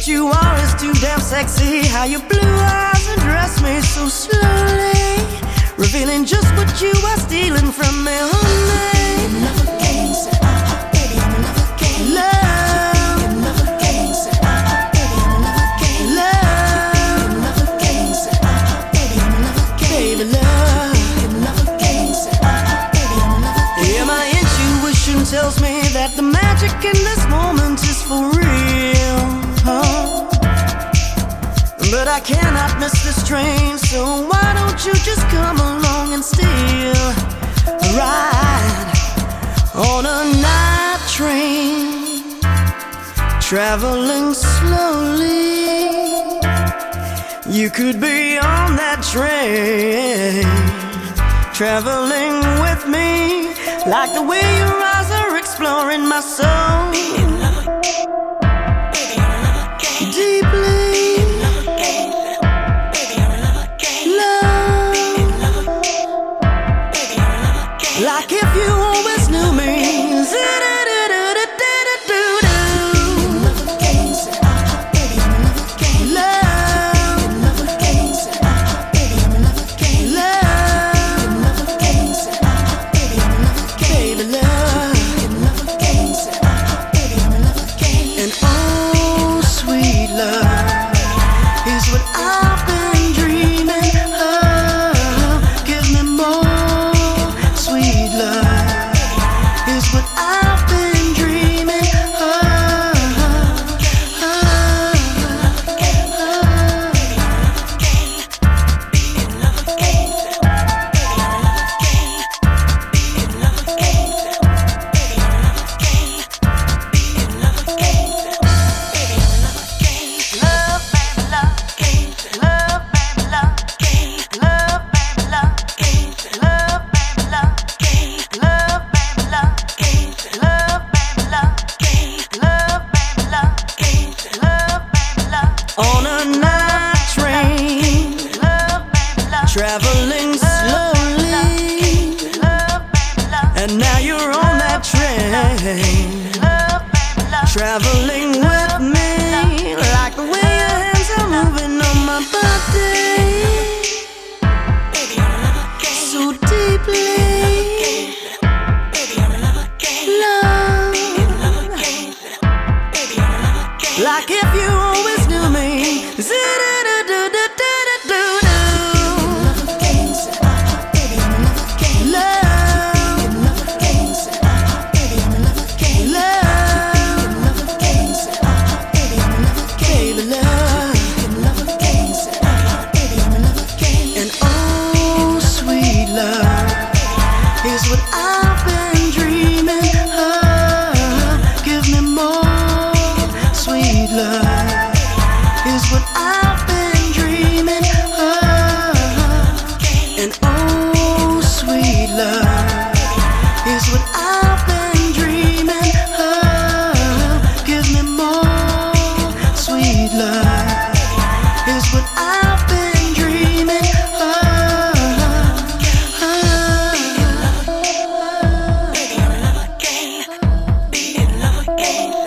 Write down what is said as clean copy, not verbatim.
What you are is too damn sexy. How your blue eyes undress me so slowly, revealing just what you are stealing from me, honey. Another game, say, baby, I'm another game. Love. Another game, say, baby, I'm another game. Love. Another game, say, baby, I'm another game. Baby, love. Another game, say, baby, I'm another game. Yeah, my intuition tells me that the magic in this moment is for real, huh? But I cannot miss this train, so why don't you just come along and steal a ride on a night train, traveling slowly. You could be on that train, traveling with me, like the way your eyes are exploring my soul deeply. Like if you always knew me. Another game, say, baby, I'm another game. Love. Another game, say, baby, I'm another game. Love. Another game, say, baby, I'm another game. Baby, love. Another game, say, baby, I'm another game. And oh, sweet love is what I've been dreaming of. Give me more, sweet love is what I've been dreaming of. Love, baby, love. Love, baby, love. Love, baby, love. Love, baby, love. Love, baby, love. Love, baby, love. Love, baby, love. Love, baby, love. On a night train, love, baby, love. Traveling slowly, love, baby, love. And now you're on that train, love, baby, love. Traveling with me, like the way your hands are moving on my body, so deeply. Love, like if you always knew me. Another game, say, baby, I'm another game. Love, Another game, say, baby, I'm another game. love, Another game, say, baby, I'm another game. baby, love. Another game, say, baby, I'm another game. And oh, sweet love is what I've been dreaming of. Give me more, sweet love is what I've been dreaming of. And oh, sweet love is what I've been dreaming of. Give me more, sweet love is what I've been dreaming of. Baby, I'm another game.